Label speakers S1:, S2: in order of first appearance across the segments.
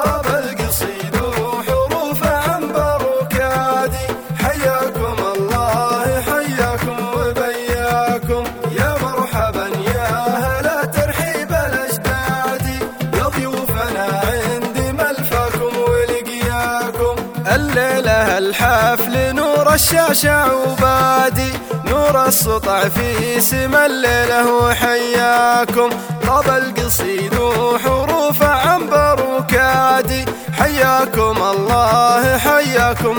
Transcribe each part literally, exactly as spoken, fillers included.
S1: طاب القصيد وحروف عنبر وكادي، حياكم الله حياكم وبياكم، يا مرحبا يا هلا ترحيب الأجداد، يا ضيوفنا عندي ملفاكم ولقياكم. الليلة الحفل نور الشاشة وبادي، نور السطع في سما الليلة وحياكم، طاب القصيد وحروف عنبر وكادي، حياكم الله حياكم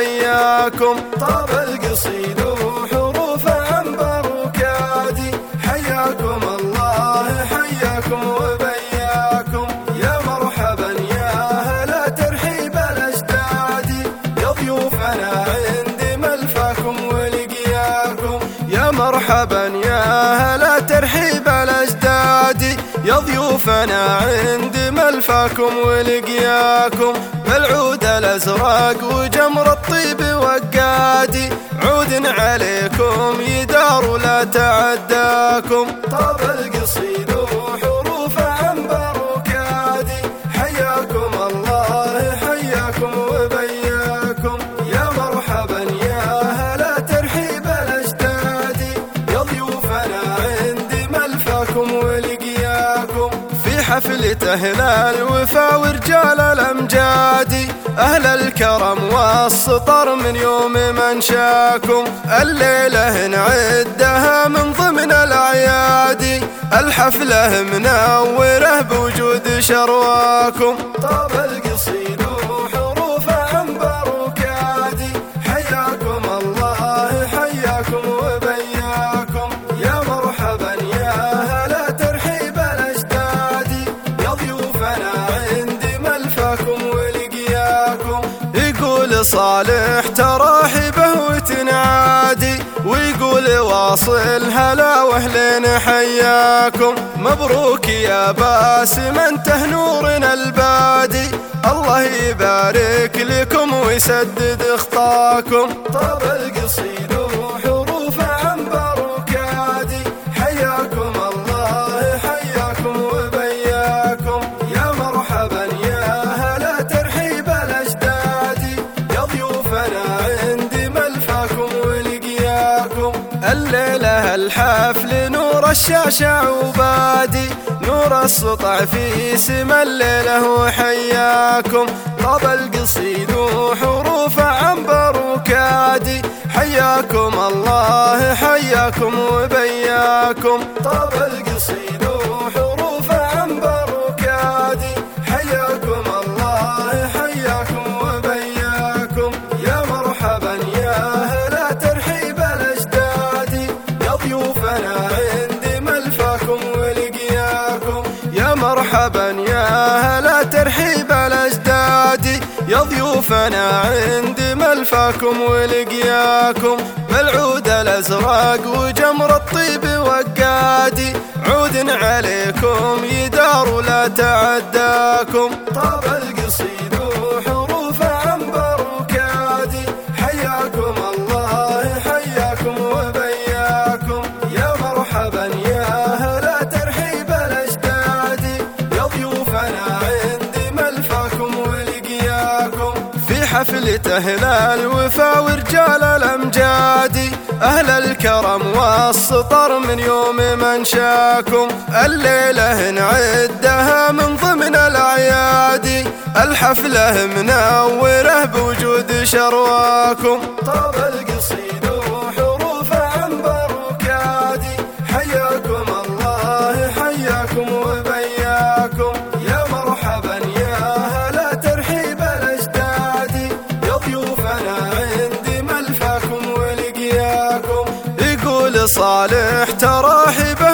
S1: وبياكم. طاب القصيد وحروف عنبر وكادي، حياكم الله حياكم وبياكم، يا مرحبا يا هلا ترحيب الأجداد، يا ضيوفنا عندي ملفاكم ولقياكم. يا مرحبا يا هلا ترحيب الأجداد، يا ضيوفنا عندي ملفاكم ولقياكم. بالعود الأزرق وجمر الطيب وقادي، عود عليكم يدار ولا تعداكم. طاب القصيد وحروف عنبر وكادي، حياكم الله حياكم وبياكم، يا مرحبا يا هلا ترحيب الأجداد، يا ضيوفنا عندي ملفاكم ولقياكم. في حفلة أهل الوفا ورجال الأمجاد، أهل الكرم والسطر من يوم منشاكم، الليلة نعدها من ضمن الأعياد، الحفلة منورة بوجود شرواكم. طاب القصيد وحروف عنبر وكادي، حياكم الله حياكم وبياكم، يا مرحبا يا هلا ترحيب الأجداد، يا ضيوفنا عندي ملفاكم ولقياكم. يقول صالح تراحبه وتنعادي، ويقول واصل هلا واهلين حياكم، مبروك يا باسم انته نورنا البادي، الله يبارك لكم ويسدد خطاكم. طاب القصيد وحروف عنبر وكادي، حياكم الله حياكم وبياكم، يا مرحبا يا هلا ترحيب الأجداد، يا ضيوفنا عندي ملفاكم ولقياكم. الليلة الحفل نور الشاشة وبادي، نور السطع في سما الليلة وحياكم، طاب القصيد وحروف عنبر وكادي، حياكم الله حياكم وبياكم. طاب القصيد وحروف عنبر وكادي، حياكم الله حياكم وبياكم، يا مرحبا يا هلا ترحيب الأجداد، يا ضيوفنا عندي ملفاكم ولقياكم. يا مرحبا يا هلا ترحيب الأجداد، يا ضيوفنا عندي ملفاكم ولقياكم. بالعود الأزرق وجمر الطيب وقادي، عود عليكم يدار ولا تعداكم. طاب القصيد وحروف عنبر وكادي، حياكم الله حياكم وبياكم، يا مرحبا يا هلا ترحيب الأجداد، يا ضيوفنا عندي ملفاكم ولقياكم. في حفلة أهل الوفا ورجال الأمجاد، أهل الكرم والسطر من يوم منشاكم، الليلة نعدها من ضمن الأعياد، الحفلة منورة بوجود شرواكم. طاب القصيد وحروف عنبر وكادي، حياكم الله حياكم وبياكم، يا مرحبا يا هلا ترحيب الأجداد، يا ضيوفنا عندي ملفاكم ولقياكم. يقول صالح تراحبه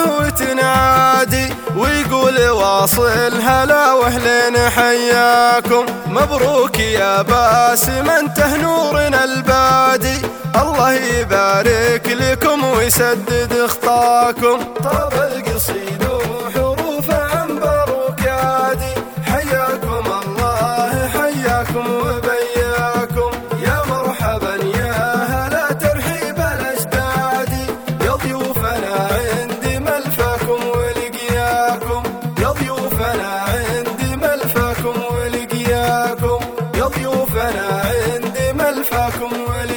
S1: وتنعادي، ويقول واصل هلا واهلين حياكم، مبروك يا باسم انته نورنا البادي، الله يبارك لكم ويسدد خطاكم. طاب القصيد وحروف عنبر وكادي، حياكم الله حياكم وبياكم، يا مرحبا يا هلا ترحيب الأجداد، يا ضيوفنا عندي ملفاكم ولقياكم، يا ضيوفنا عندي ملفاكم ولقياكم. وفاكم ولي